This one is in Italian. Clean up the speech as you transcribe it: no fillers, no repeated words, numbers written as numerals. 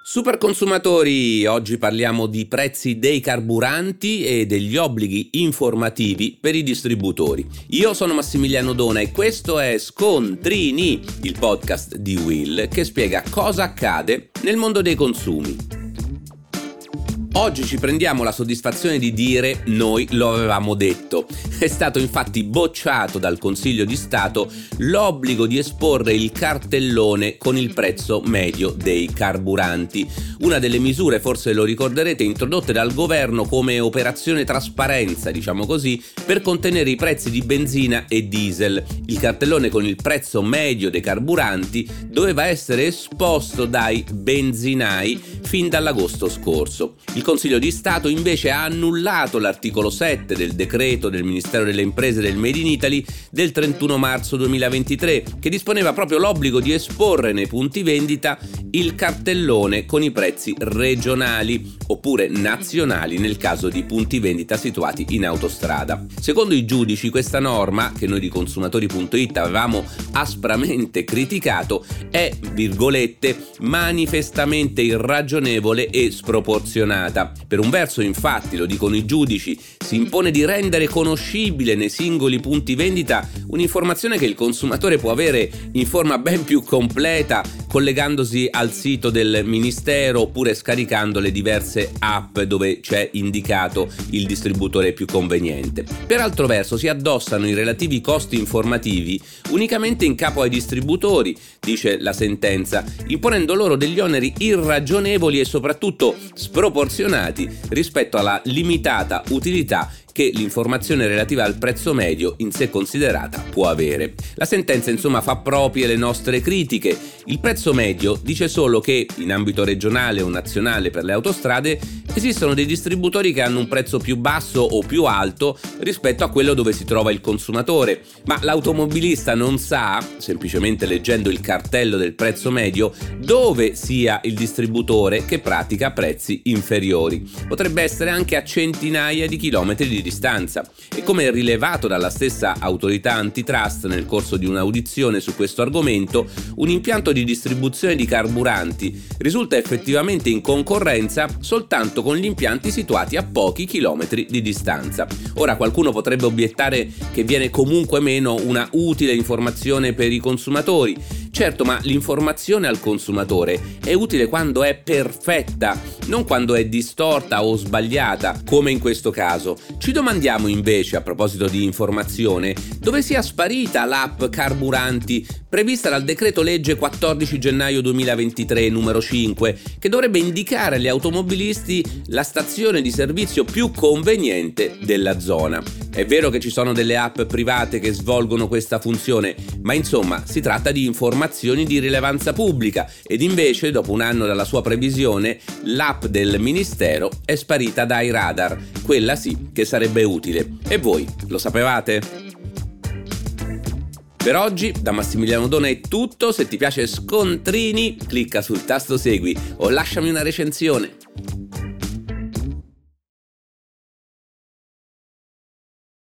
Super consumatori, oggi parliamo di prezzi dei carburanti e degli obblighi informativi per i distributori. Io sono Massimiliano Dona e questo è Scontrini, il podcast di Will che spiega cosa accade nel mondo dei consumi. Oggi ci prendiamo la soddisfazione di dire noi lo avevamo detto. È stato infatti bocciato dal Consiglio di Stato l'obbligo di esporre il cartellone con il prezzo medio dei carburanti. Una delle misure, forse lo ricorderete, introdotte dal governo come operazione trasparenza, diciamo così, per contenere i prezzi di benzina e diesel. Il cartellone con il prezzo medio dei carburanti doveva essere esposto dai benzinai fin dall'agosto scorso. Il Consiglio di Stato invece ha annullato l'articolo 7 del decreto del Ministero delle Imprese del Made in Italy del 31 marzo 2023, che disponeva proprio l'obbligo di esporre nei punti vendita il cartellone con i prezzi regionali oppure nazionali nel caso di punti vendita situati in autostrada. Secondo i giudici, questa norma, che noi di consumatori.it avevamo aspramente criticato, è, virgolette, manifestamente irragionevole e sproporzionata. Per un verso, infatti, lo dicono i giudici, si impone di rendere conoscibile nei singoli punti vendita un'informazione che il consumatore può avere in forma ben più completa collegandosi al sito del Ministero oppure scaricando le diverse app dove c'è indicato il distributore più conveniente. Per altro verso si addossano i relativi costi informativi unicamente in capo ai distributori, dice la sentenza, imponendo loro degli oneri irragionevoli e soprattutto sproporzionati rispetto alla limitata utilità che l'informazione relativa al prezzo medio in sé considerata può avere. La sentenza insomma fa proprie le nostre critiche. Il prezzo medio dice solo che in ambito regionale o nazionale per le autostrade esistono dei distributori che hanno un prezzo più basso o più alto rispetto a quello dove si trova il consumatore, ma l'automobilista non sa, semplicemente leggendo il cartello del prezzo medio, dove sia il distributore che pratica prezzi inferiori. Potrebbe essere anche a centinaia di chilometri di distanza e, come rilevato dalla stessa autorità antitrust nel corso di un'audizione su questo argomento, un impianto di distribuzione di carburanti risulta effettivamente in concorrenza soltanto con gli impianti situati a pochi chilometri di distanza. Ora qualcuno potrebbe obiettare che viene comunque meno una utile informazione per i consumatori. Certo, ma l'informazione al consumatore è utile quando è perfetta, non quando è distorta o sbagliata, come in questo caso. Ci domandiamo invece, a proposito di informazione, dove sia sparita l'app Carburanti prevista dal decreto legge 14 gennaio 2023 numero 5, che dovrebbe indicare agli automobilisti la stazione di servizio più conveniente della zona. È vero che ci sono delle app private che svolgono questa funzione, ma insomma si tratta di informazioni di rilevanza pubblica ed invece, dopo un anno dalla sua previsione, l'app del Ministero è sparita dai radar, quella sì che sarebbe utile. E voi lo sapevate? Per oggi da Massimiliano Dona è tutto. Se ti piace Scontrini, clicca sul tasto segui o lasciami una recensione.